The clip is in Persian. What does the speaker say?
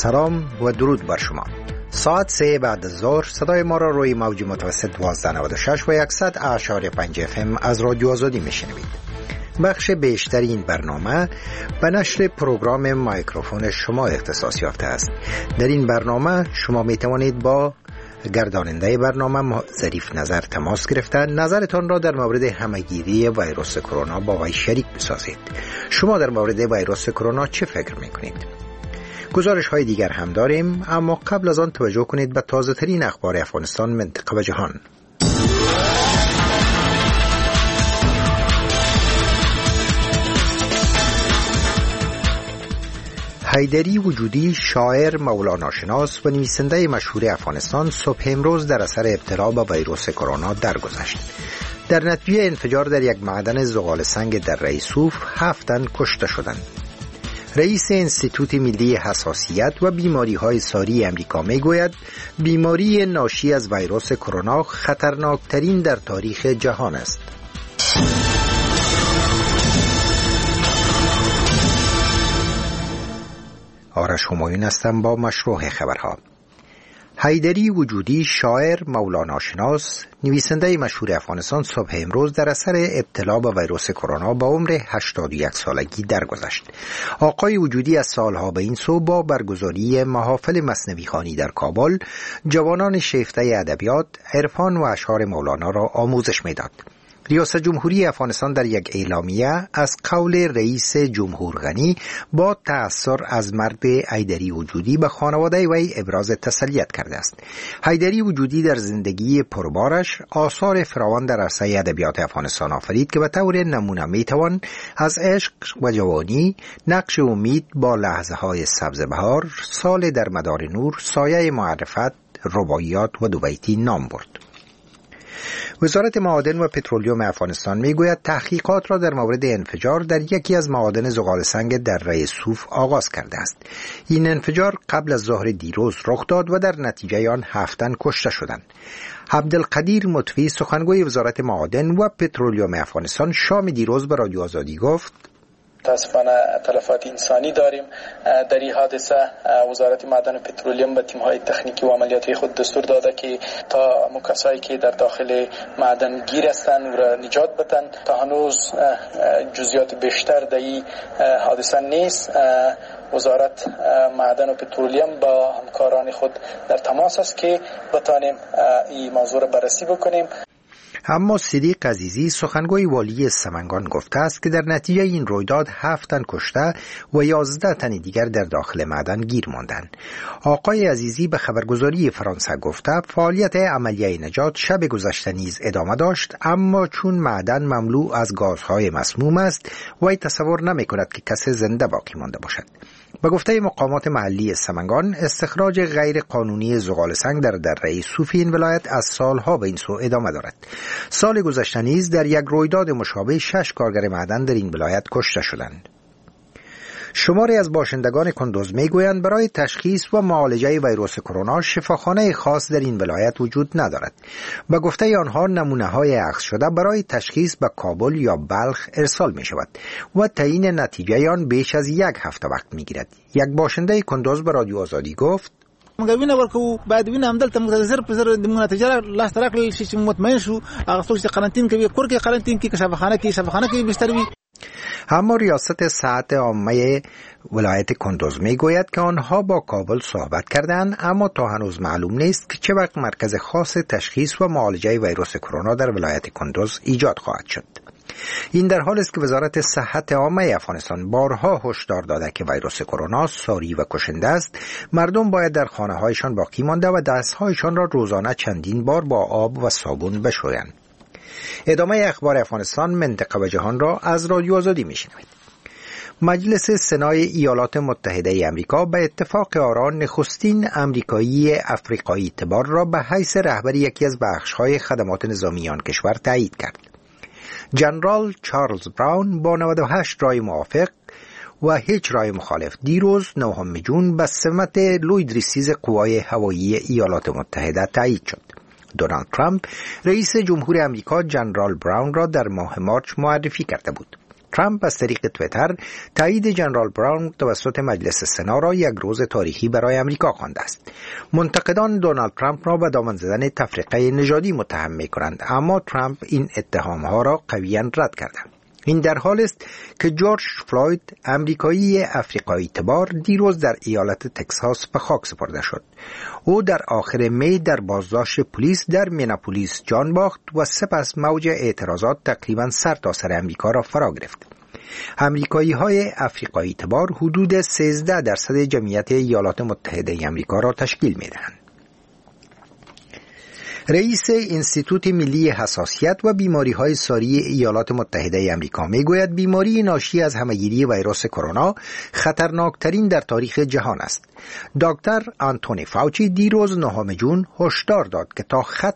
سلام و درود بر شما. ساعت 3 بعد از ظهر صدای ما را روی موج متوسط 1296 و 100.5 FM از رادیو آزادی میشنوید. بخش بیشتری این برنامه به نشر پروگرام مایکروفون شما اختصاص یافته است. در این برنامه شما می توانید با گرداننده برنامه ظریف نظر تماس گرفته نظرتان را در مورد همه‌گیری ویروس کرونا با وی شریک بسازید. شما در مورد ویروس کرونا چه فکر میکنید؟ گزارش های دیگر هم داریم، اما قبل از آن توجه کنید به تازه ترین اخبار افغانستان، منطقه و جهان. حیدری وجودی، شاعر، مولانا شناس و نویسنده مشهور افغانستان، صبح امروز در اثر ابتلا به ویروس کرونا درگذشت. در نتیجه انفجار در یک معدن زغال سنگ در دره صوف 7 تن کشته شدند. رئیس انستیتوت ملی حساسیت و بیماری‌های ساری امریکا میگوید بیماری ناشی از ویروس کرونا خطرناکترین در تاریخ جهان است. آرش همایون هستم با مشروع خبرها. حیدری وجودی، شاعر، مولانا شناس، نویسنده مشهور افغانستان، صبح امروز در اثر ابتلا به ویروس کرونا با عمر 81 سالگی درگذشت. آقای وجودی از سالها به این سو با برگزاری محافل مثنوی خوانی در کابل جوانان شیفته ادبیات، عرفان و اشعار مولانا را آموزش میداد. ریاست جمهوری افغانستان در یک اعلامیه از قول رئیس جمهور غنی با تأثر از مرگ حیدری وجودی به خانواده وی ابراز تسلیت کرده است. حیدری وجودی در زندگی پربارش آثار فراوان در عرصه ادبیات افغانستان آفرید که به طور نمونه میتوان از عشق و جوانی، نقش امید با لحظه های سبز بهار، سال در مدار نور، سایه معرفت، رباعیات و دوبیتی نام برد. وزارت معادن و پترولیوم افغانستان میگوید تحقیقات را در مورد انفجار در یکی از معادن زغال سنگ در دره صوف آغاز کرده است. این انفجار قبل از ظهر دیروز رخ داد و در نتیجه آن 7 تن کشته شدند. عبدالقدیر مطفی، سخنگوی وزارت معادن و پترولیوم افغانستان، شام دیروز به رادیو آزادی گفت متاسفانه تلفات انسانی داریم. در این حادثه وزارت معدن و پترولیوم به تیم‌های تکنیکی و عملیاتی خود دستور داده که تا کسایی که در داخل معدن گیر هستند او را نجات بدن. تا هنوز جزئیات بیشتر در این حادثه نیست. وزارت معدن و پترولیوم با همکاران خود در تماس است که بتانیم این موضوع را بررسی بکنیم. اما صدیق عزیزی، سخنگوی والی سمنگان، گفته است که در نتیجه این رویداد 7 تن کشته و 11 تن دیگر در داخل معدن گیر ماندند. آقای عزیزی به خبرگزاری فرانسه گفته فعالیت عملیه نجات شب گذشته نیز ادامه داشت، اما چون معدن مملو از گازهای مسموم است وی تصور نمی کند که کسی زنده باقی مانده باشد. به گفته مقامات محلی سمنگان، استخراج غیر قانونی زغال سنگ در دره صوف این ولایت از سالها به این سو ادامه دارد. سال گذشته نیز در یک رویداد مشابه 6 کارگر معدن در این ولایت کشته شدند. شماری از باشندگان کندوز میگویند برای تشخیص و معالجه ویروس کرونا شفاخانه خاص در این ولایت وجود ندارد. به گفته آنها نمونه‌های اخذ شده برای تشخیص به کابل یا بلخ ارسال می شود و تعیین نتیجه آن بیش از 1 هفته وقت می گیرد. یک باشنده کندوز به رادیو آزادی گفت مګر وینه ورکو بعد وینه هم دلته متذر په زر د نتیجه لاس تراکل شي چې مطمئن شو هغه څوک چې قرنطین کوي کور کې قرنطین کې شفاخانه کې بستر وي. اما ریاست صحت عامه ولایت کندوز میگوید که آنها با کابل صحبت کردند، اما تا هنوز معلوم نیست که چه وقت مرکز خاص تشخیص و معالجه ویروس کرونا در ولایت کندوز ایجاد خواهد شد. این در حالی است که وزارت صحت عامه افغانستان بارها هشدار داده که ویروس کرونا ساری و کشنده است. مردم باید در خانه‌هایشان باقی مانده و دست‌هایشان را روزانه چندین بار با آب و صابون بشویند. ادامه اخبار افغانستان، منطقه و جهان را از رادیو آزادی میشنوید. مجلس سنای ایالات متحده امریکا به اتفاق آرا نخستین امریکایی افریقایی اعتبار را به حیث رهبر یکی از بخش‌های خدمات نظامی آن کشور تایید کرد. جنرال چارلز براون با 98 رای موافق و هیچ رای مخالف دیروز 9 جون به سمت لوید ریسیز قوای هوایی ایالات متحده تایید شد. دونالد ترامپ رئیس جمهور امریکا جنرال براون را در ماه مارچ معرفی کرده بود. ترامپ از طریق توییتر تایید جنرال براون توسط مجلس سنا را یک روز تاریخی برای امریکا خوانده است. منتقدان دونالد ترامپ را به دامن زدن تفرقه نژادی متهم می‌کنند، اما ترامپ این اتهام‌ها را قویاً رد کرده. این در حال است که جورج فلوید، امریکایی افریقایی تبار، دیروز در ایالت تگزاس به خاک سپرده شد. او در آخر می در بازداشت پلیس در میناپولیس جان باخت و سپس موج اعتراضات تقریباً سرتاسر امریکا را فرا گرفت. امریکایی‌های افریقایی تبار حدود 13% جمعیت ایالات متحده امریکا را تشکیل می‌دهند. رئیس انستیتوت ملی حساسیت و بیماری‌های ساری ایالات متحده آمریکا میگوید بیماری ناشی از همهگیری ویروس کرونا خطرناکترین در تاریخ جهان است. دکتر آنتونی فاوچی دیروز 9 جون هشدار داد که تا خط